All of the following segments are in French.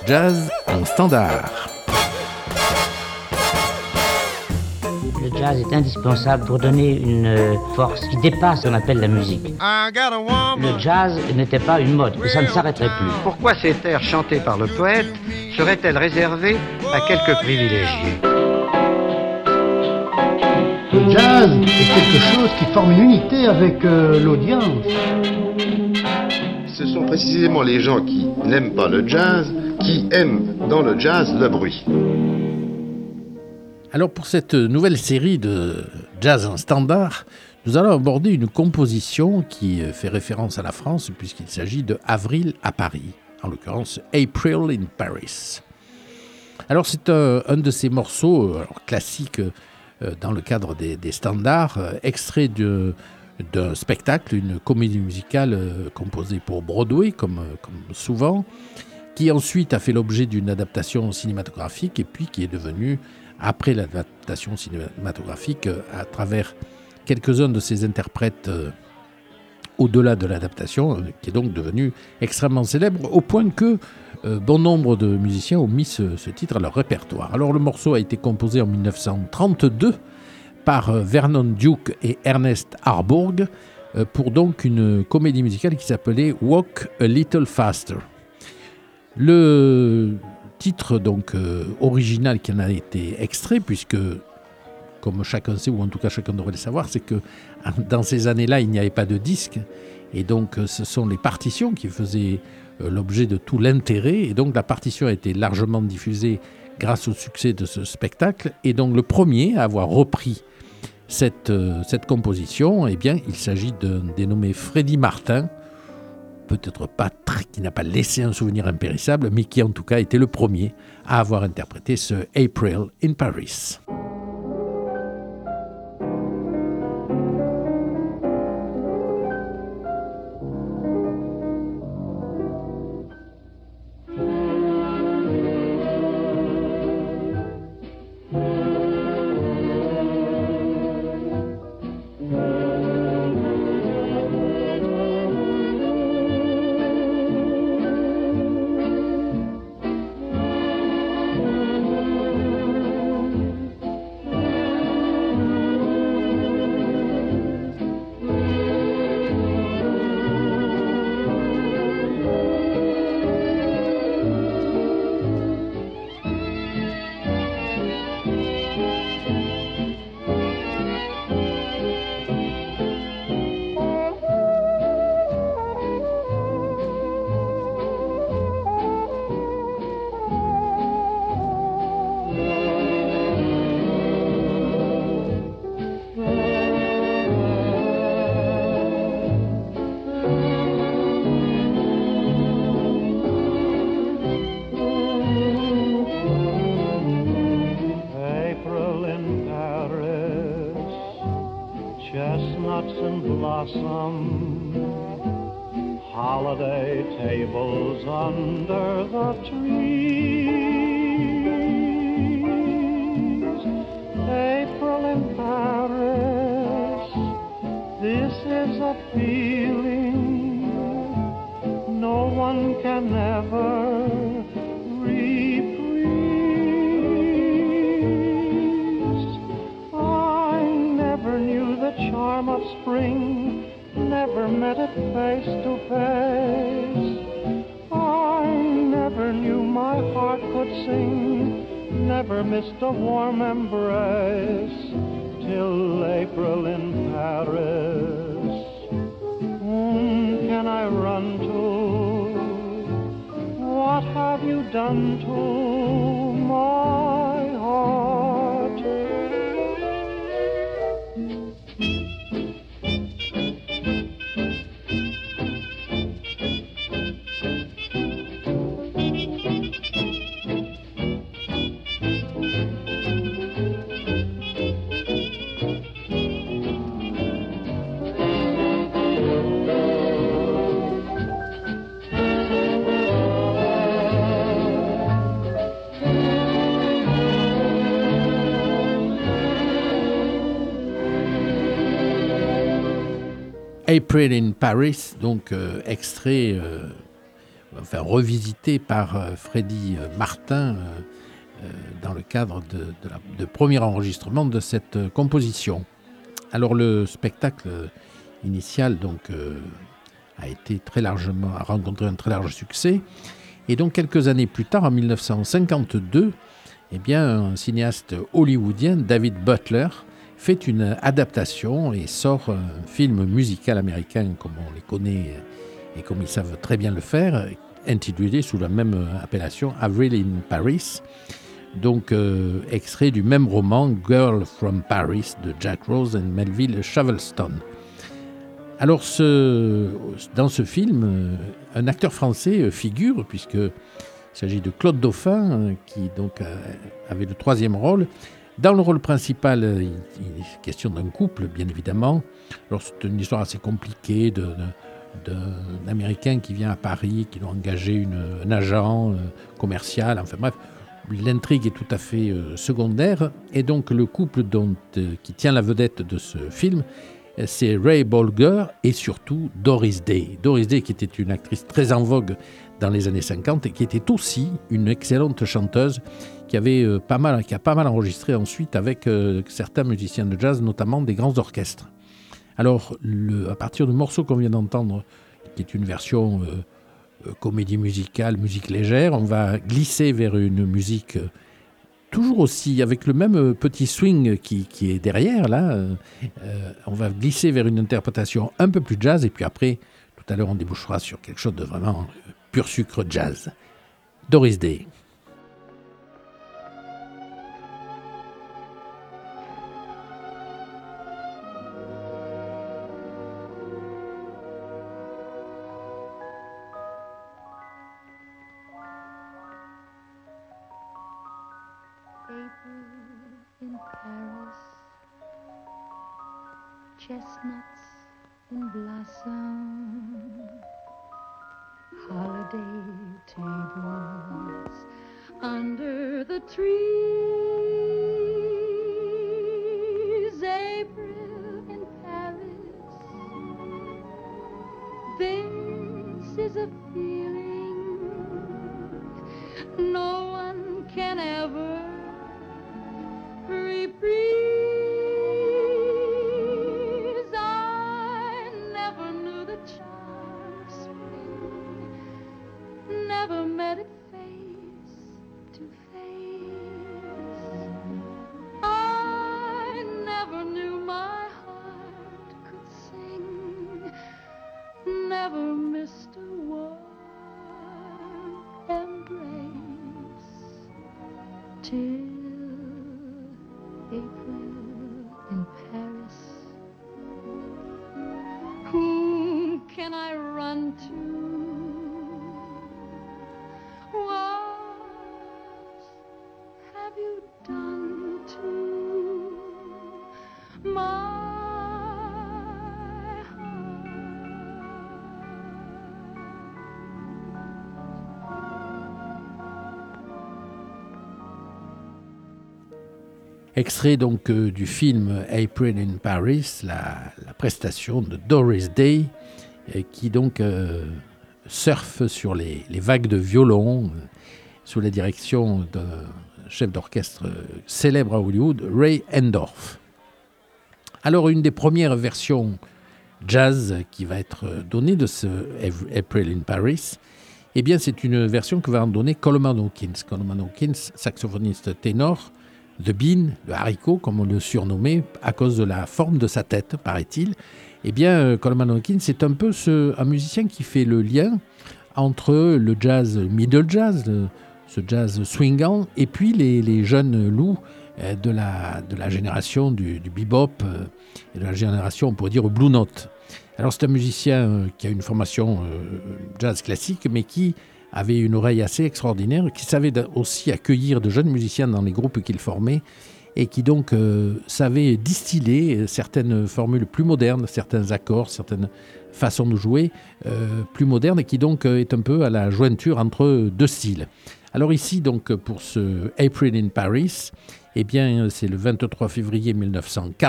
Jazz en standard. Le jazz est indispensable pour donner une force qui dépasse ce qu'on appelle la musique. Le jazz n'était pas une mode, et ça ne s'arrêterait plus. Pourquoi ces airs chantés par le poète seraient-elles réservées à quelques privilégiés ? Le jazz est quelque chose qui forme une unité avec l'audience. Ce sont précisément les gens qui n'aiment pas le jazz qui aiment dans le jazz le bruit. Alors pour cette nouvelle série de jazz en standard, nous allons aborder une composition qui fait référence à la France puisqu'il s'agit de Avril à Paris, en l'occurrence April in Paris. Alors c'est un de ces morceaux classiques dans le cadre des standards, extrait d'un spectacle, une comédie musicale composée pour Broadway, comme souvent, qui ensuite a fait l'objet d'une adaptation cinématographique et puis qui est devenue, après l'adaptation cinématographique, à travers quelques-uns de ses interprètes au-delà de l'adaptation, qui est donc devenue extrêmement célèbre, au point que bon nombre de musiciens ont mis ce titre à leur répertoire. Alors le morceau a été composé en 1932 par Vernon Duke et Ernest Harburg pour donc une comédie musicale qui s'appelait Walk a Little Faster. Le titre donc original qui en a été extrait, puisque comme chacun sait, ou en tout cas chacun devrait le savoir, c'est que dans ces années-là, il n'y avait pas de disque, et donc ce sont les partitions qui faisaient l'objet de tout l'intérêt, et donc la partition a été largement diffusée grâce au succès de ce spectacle, et donc le premier à avoir repris cette composition, eh bien, il s'agit d'un dénommé Freddie Martin, peut-être pas qui n'a pas laissé un souvenir impérissable, mais qui en tout cas était le premier à avoir interprété ce April in Paris. April in Paris, donc extrait revisité par Freddy Martin dans le cadre de premier enregistrement de cette composition. Alors le spectacle initial donc a rencontré un très large succès, et donc quelques années plus tard, en 1952, un cinéaste hollywoodien, David Butler, fait une adaptation et sort un film musical américain comme on les connaît et comme ils savent très bien le faire, intitulé sous la même appellation Avril in Paris, donc extrait du même roman Girl from Paris de Jack Rose et Melville Shavelstone. Alors dans ce film, un acteur français figure, puisqu'il s'agit de Claude Dauphin, qui donc avait le troisième rôle. Dans le rôle principal, il est question d'un couple, bien évidemment. Alors c'est une histoire assez compliquée d'un Américain qui vient à Paris, qui doit engager un agent commercial, enfin bref. L'intrigue est tout à fait secondaire. Et donc le couple qui tient la vedette de ce film, c'est Ray Bolger et surtout Doris Day. Doris Day qui était une actrice très en vogue dans les années 50 et qui était aussi une excellente chanteuse qui a pas mal enregistré ensuite avec certains musiciens de jazz, notamment des grands orchestres. Alors, à partir du morceau qu'on vient d'entendre, qui est une version comédie musicale, musique légère, on va glisser vers une musique toujours aussi, avec le même petit swing qui est derrière, là. On va glisser vers une interprétation un peu plus jazz, et puis après, tout à l'heure, on débouchera sur quelque chose de vraiment pur sucre jazz. Doris Day. Chestnuts in blossom, holiday tables under the trees, April in Paris. This is a feeling no one can ever reprise. Never met it face to face. I never knew my heart could sing. Never missed a warm embrace till April in Paris. Whom can I run to? Extrait donc du film April in Paris, la prestation de Doris Day, qui donc surfe sur les vagues de violon sous la direction d'un chef d'orchestre célèbre à Hollywood, Ray Endorf. Alors une des premières versions jazz qui va être donnée de ce April in Paris, c'est une version que va en donner Coleman Hawkins. Coleman Hawkins, saxophoniste ténor, The Bean, le haricot, comme on le surnommait, à cause de la forme de sa tête, paraît-il. Coleman Hawkins, c'est un peu un musicien qui fait le lien entre le jazz middle jazz, ce jazz swingant, et puis les jeunes loups de la génération du bebop et de la génération, on pourrait dire, blue note. Alors c'est un musicien qui a une formation jazz classique, mais qui avait une oreille assez extraordinaire, qui savait aussi accueillir de jeunes musiciens dans les groupes qu'il formait, et qui donc savait distiller certaines formules plus modernes, certains accords, certaines façons de jouer plus modernes, et qui donc est un peu à la jointure entre deux styles. Alors ici, donc, pour ce April in Paris, c'est le 23 février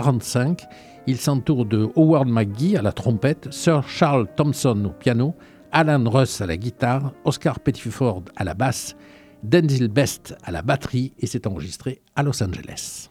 1945. Il s'entoure de Howard McGhee à la trompette, Sir Charles Thompson au piano, Alan Russ à la guitare, Oscar Pettiford à la basse, Denzil Best à la batterie et c'est enregistré à Los Angeles.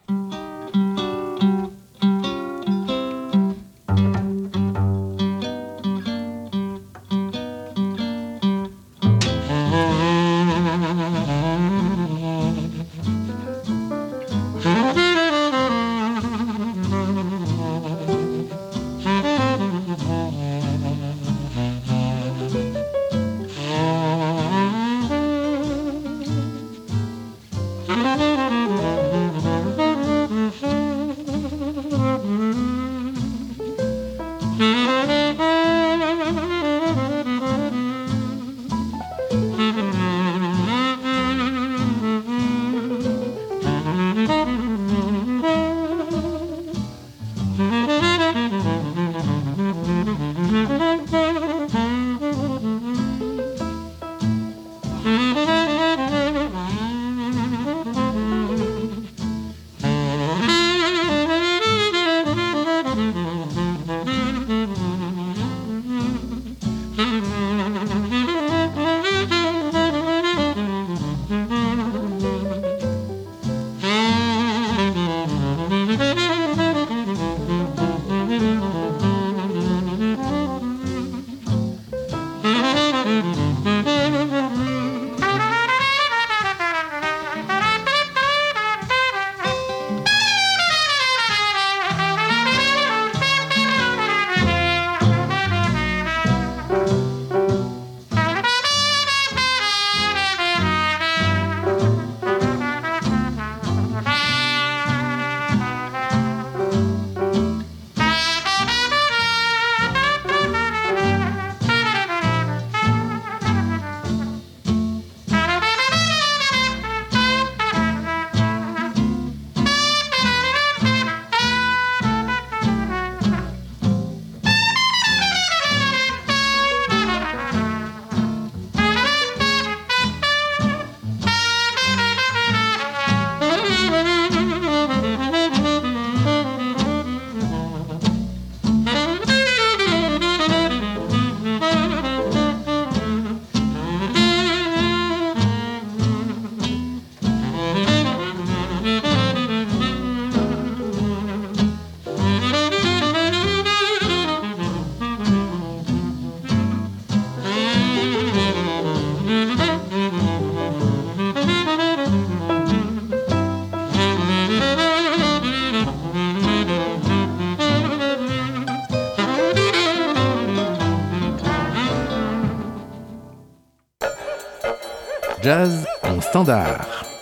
Jazz en standard.